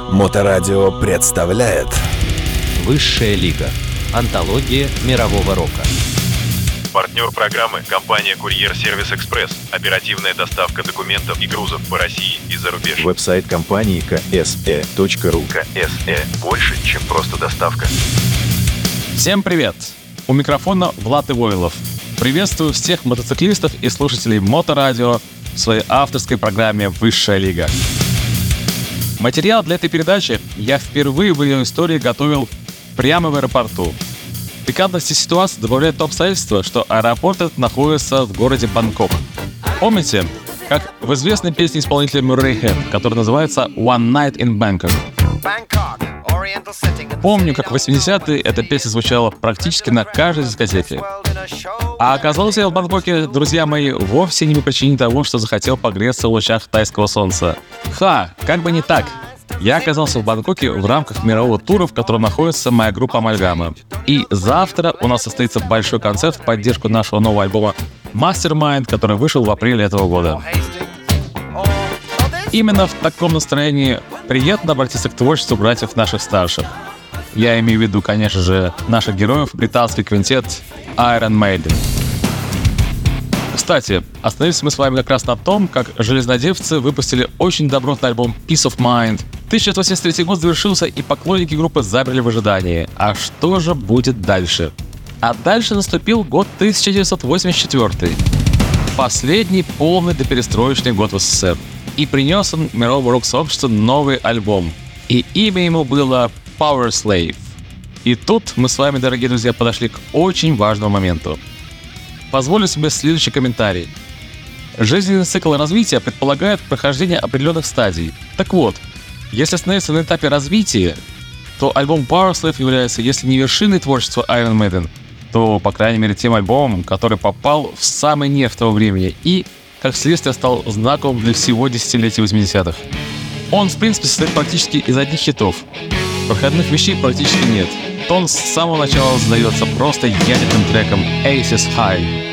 Моторадио представляет Высшая лига. Антология мирового рока. Партнер программы – компания «Курьер Сервис Экспресс». Оперативная доставка документов и грузов по России и за рубеж. Веб-сайт компании kse.ru. КСЭ – больше, чем просто доставка. Всем привет! У микрофона Влад Ивойлов. Приветствую всех мотоциклистов и слушателей Моторадио в своей авторской программе «Высшая лига». Материал для этой передачи я впервые в ее истории готовил прямо в аэропорту. Пикантности ситуации добавляет то обстоятельство, что аэропорт этот находится в городе Бангкок. Помните, как в известной песне исполнителя Murray Head, которая называется «One Night in Bangkok». Помню, как в 80-е эта песня звучала практически на каждой дискотеке. А оказался я в Бангкоке, друзья мои, вовсе не по причине того, что захотел погреться в лучах тайского солнца. Как бы не так. Я оказался в Бангкоке в рамках мирового тура, в котором находится моя группа Амальгама. И завтра у нас состоится большой концерт в поддержку нашего нового альбома Mastermind, который вышел в апреле этого года. Именно в таком настроении приятно обратиться к творчеству братьев наших старших. Я имею в виду, конечно же, наших героев, британский квинтет Iron Maiden. Кстати, остановились мы с вами как раз на том, как железнодевцы выпустили очень добротный альбом Peace of Mind. 1983 год завершился, и поклонники группы замерли в ожидании. А что же будет дальше? А дальше наступил год 1984. Последний полный доперестроечный год в СССР. И принес он мировому рок-сообществу новый альбом. И имя ему было Power Slave. И тут мы с вами, дорогие друзья, подошли к очень важному моменту. Позволю себе следующий комментарий. Жизненный цикл развития предполагает прохождение определенных стадий. Так вот, если остановиться на этапе развития, то альбом Power Slave является, если не вершиной творчества Iron Maiden, то, по крайней мере, тем альбомом, который попал в самый нерв того времени и, как следствие, стал знаковым для всего десятилетия 80-х. Он, в принципе, состоит практически из одних хитов. Проходных вещей практически нет. Тон с самого начала задается просто ядерным треком Aces High.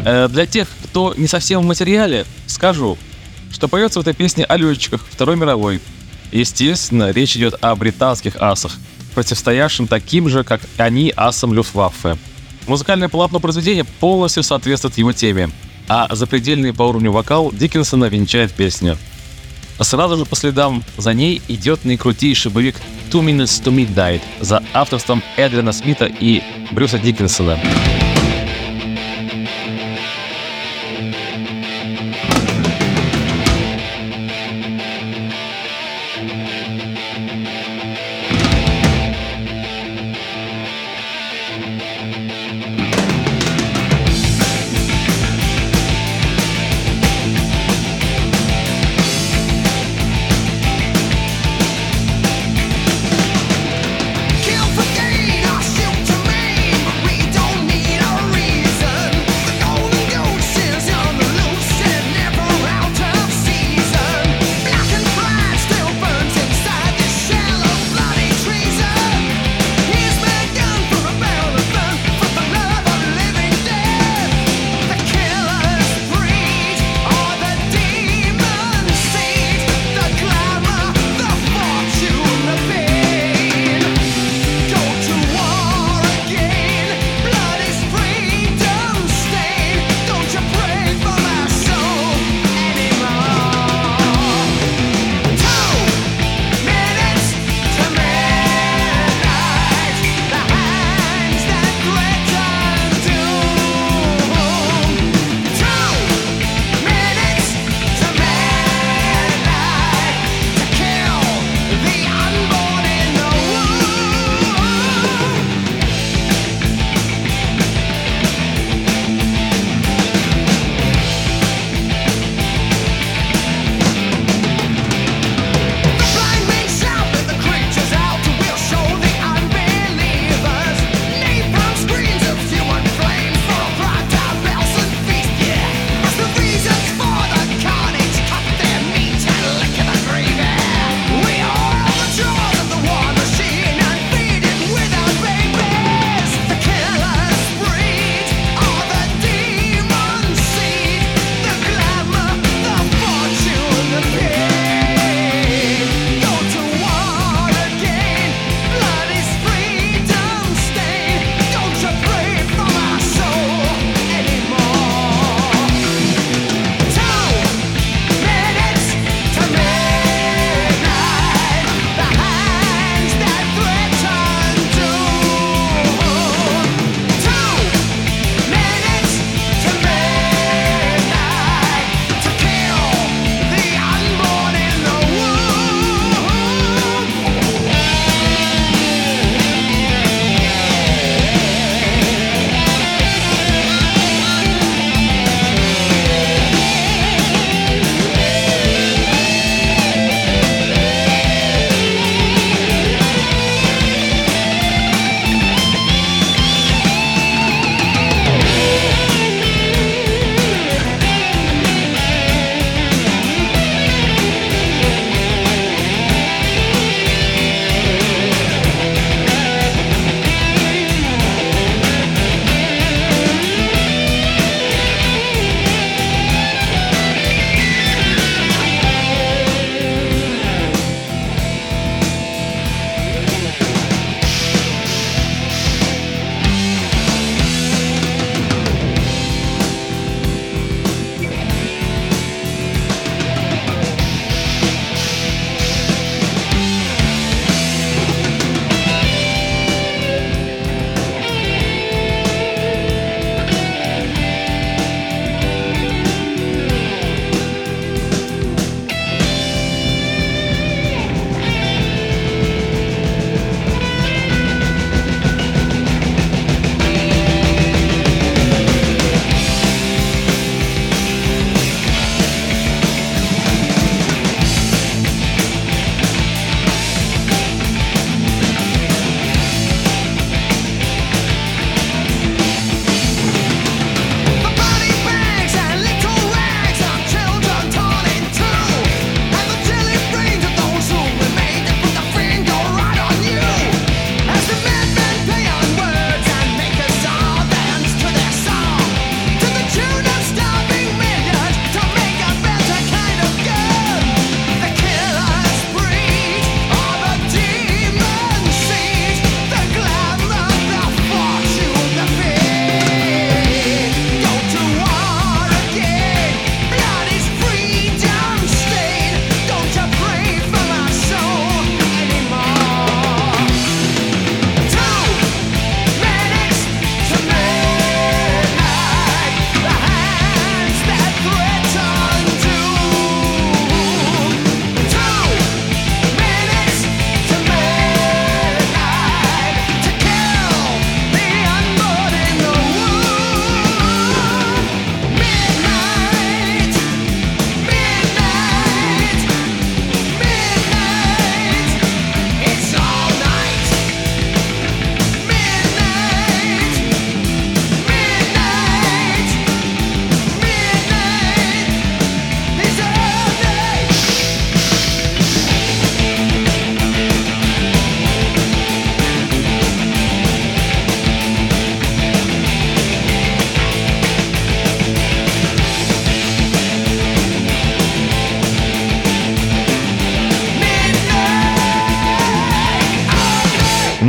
Для тех, кто не совсем в материале, скажу, что поется в этой песне о летчиках Второй мировой. Естественно, речь идет о британских асах, противостоявшим таким же, как они, асам Люфтваффе. Музыкальное полотно произведения полностью соответствует его теме, а запредельный по уровню вокал Диккенсона венчает песню. Сразу же по следам за ней идет наикрутейший боевик «Two Minutes to Midnight» за авторством Эдриана Смита и Брюса Диккенсона. Kill for gain or shoot to maim, but we don't need a reason. The golden goose is on the loose and never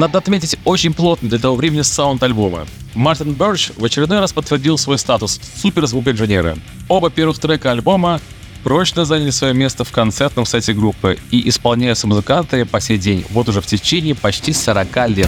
Надо отметить очень плотный для того времени саунд альбома. Мартин Бёрч в очередной раз подтвердил свой статус суперзвукоинженера. Оба первых трека альбома прочно заняли свое место в концертном сете группы и исполняются музыканты по сей день, вот уже в течение почти 40 лет.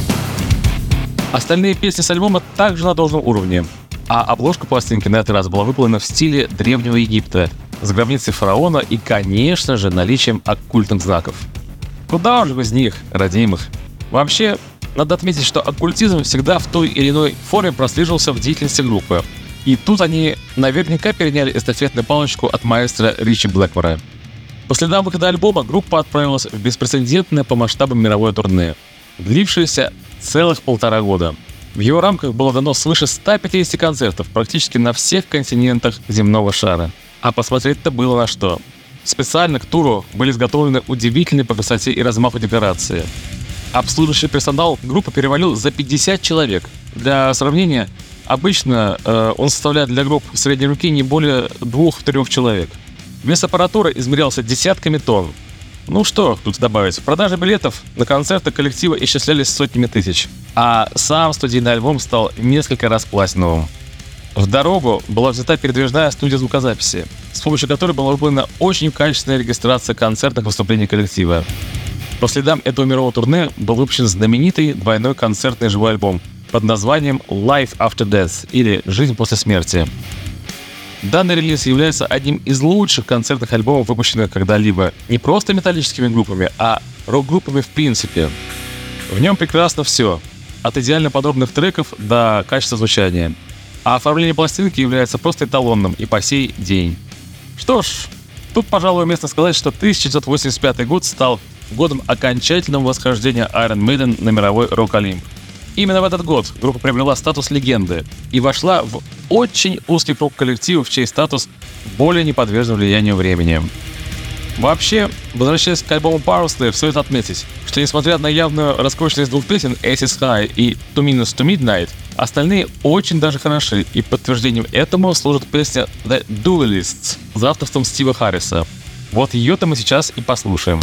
Остальные песни с альбома также на должном уровне, а обложка пластинки на этот раз была выполнена в стиле Древнего Египта, с гробницей фараона и, конечно же, наличием оккультных знаков. Куда уж без них, родимых. Вообще, надо отметить, что оккультизм всегда в той или иной форме прослеживался в деятельности группы. И тут они наверняка переняли эстафетную палочку от маэстро Ричи Блэкмора. По следам выхода альбома группа отправилась в беспрецедентное по масштабам мировое турне, длившееся целых 1,5 года. В его рамках было дано свыше 150 концертов практически на всех континентах земного шара. А посмотреть-то было на что. Специально к туру были изготовлены удивительные по красоте и размаху декорации. Обслуживающий персонал группы перевалил за 50 человек. Для сравнения, обычно он составляет для групп средней руки не более 2-3 человек. Вес аппаратуры измерялся десятками тонн. Ну что тут добавить, продажи билетов на концерты коллектива исчислялись сотнями тысяч, а сам студийный альбом стал несколько раз платиновым. В дорогу была взята передвижная студия звукозаписи, с помощью которой была выполнена очень качественная регистрация концертных выступлений коллектива. По следам этого мирового турне был выпущен знаменитый двойной концертный живой альбом под названием Life After Death или «Жизнь после смерти». Данный релиз является одним из лучших концертных альбомов, выпущенных когда-либо не просто металлическими группами, а рок-группами в принципе. В нем прекрасно все, от идеально подобных треков до качества звучания. А оформление пластинки является просто эталонным и по сей день. Что ж, тут, пожалуй, уместно сказать, что 1985 год стал годом окончательного восхождения Iron Maiden на мировой рок-олимп. Именно в этот год группа приобрела статус легенды и вошла в очень узкий круг коллективов, чей статус более не подвержен влиянию времени. Вообще, возвращаясь к альбому Powerslave, стоит отметить, что несмотря на явную раскрученность двух песен Aces High и Two Minutes to Midnight, остальные очень даже хороши, и подтверждением этому служит песня The Duelists за авторством Стива Харриса. Вот ее-то мы сейчас и послушаем.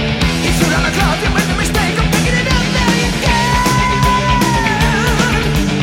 If you're on a cloud, you made the mistake of picking it up there again.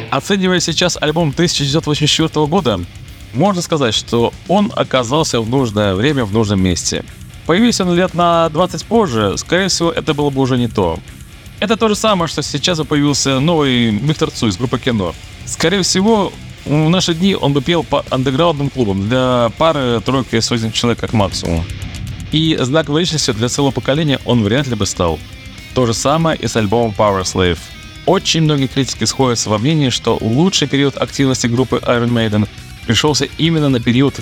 Оценивая сейчас альбом 1984 года, можно сказать, что он оказался в нужное время в нужном месте. Появился он лет на 20 позже, скорее всего, это было бы уже не то. Это то же самое, что сейчас бы появился новый Виктор Цой из группы «Кино». Скорее всего, в наши дни он бы пел по андеграундным клубам для пары-тройки сотен человек как максимум. И знаковой личностью для целого поколения он вряд ли бы стал. То же самое и с альбомом Power Slave. Очень многие критики сходятся во мнении, что лучший период активности группы Iron Maiden пришелся именно на период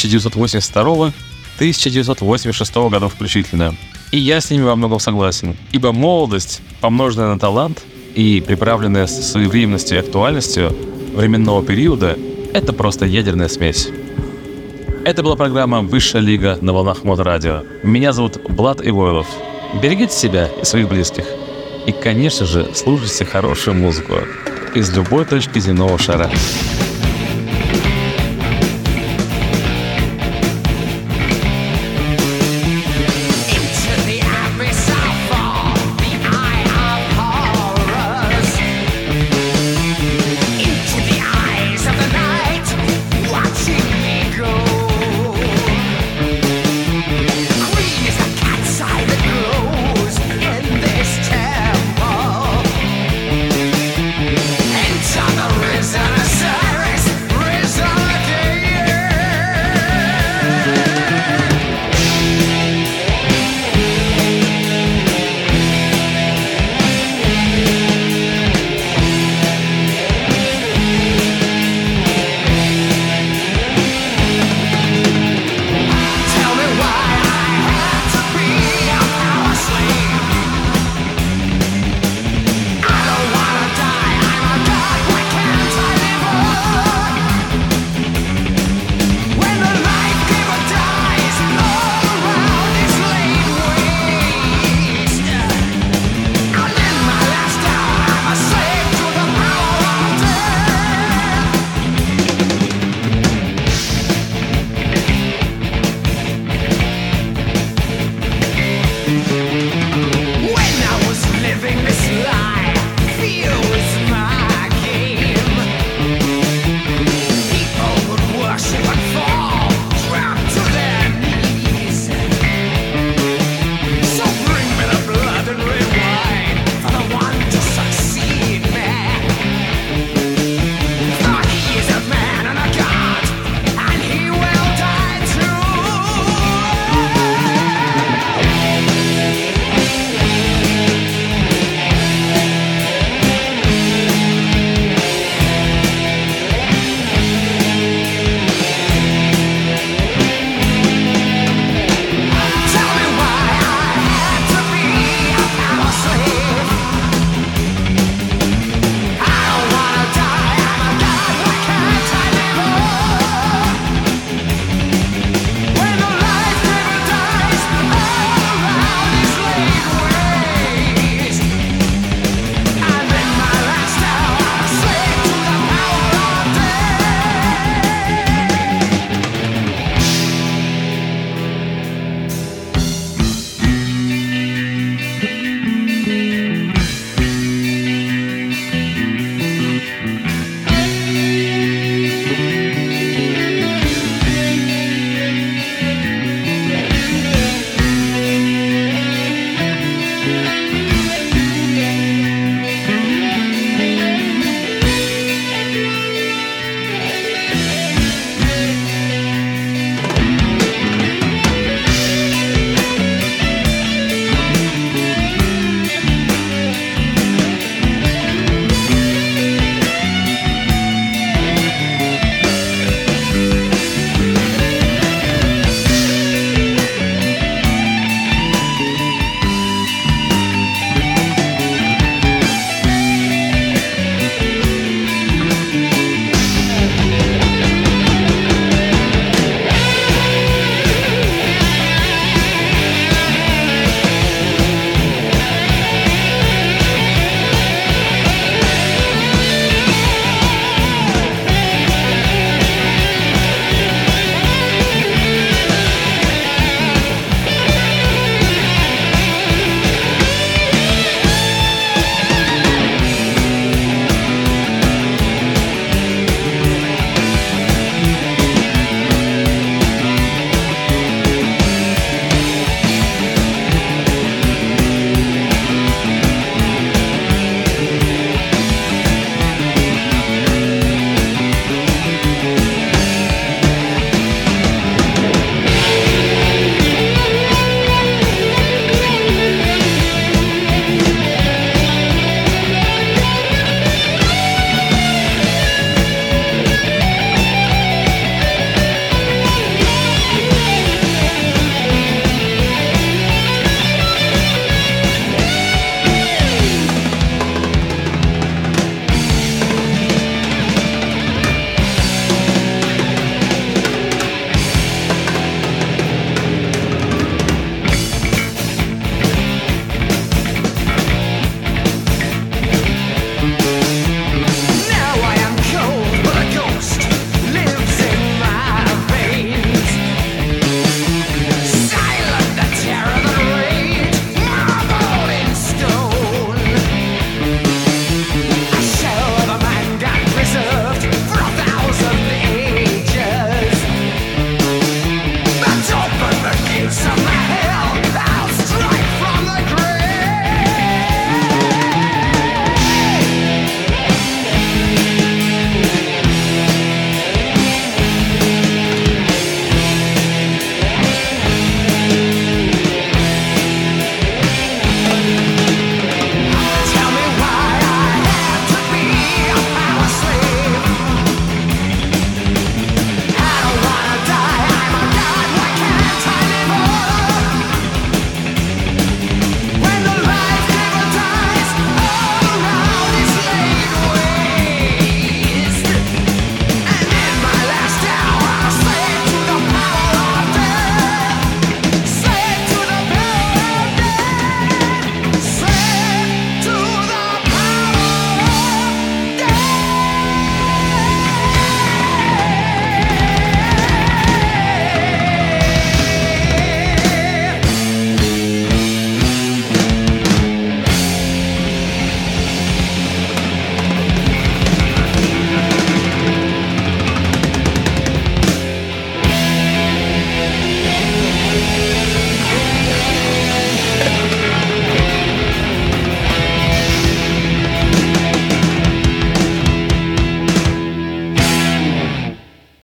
1982-1986 годов включительно. И я с ними во многом согласен, ибо молодость, помноженная на талант и приправленная своевременностью и актуальностью временного периода, это просто ядерная смесь. Это была программа «Высшая лига» на волнах Моторадио. Меня зовут Влад Ивойлов. Берегите себя и своих близких. И, конечно же, слушайте хорошую музыку из любой точки земного шара. Into the abyss I fall, the eye of horrors. Into the eyes of the night, watching me go. Green is the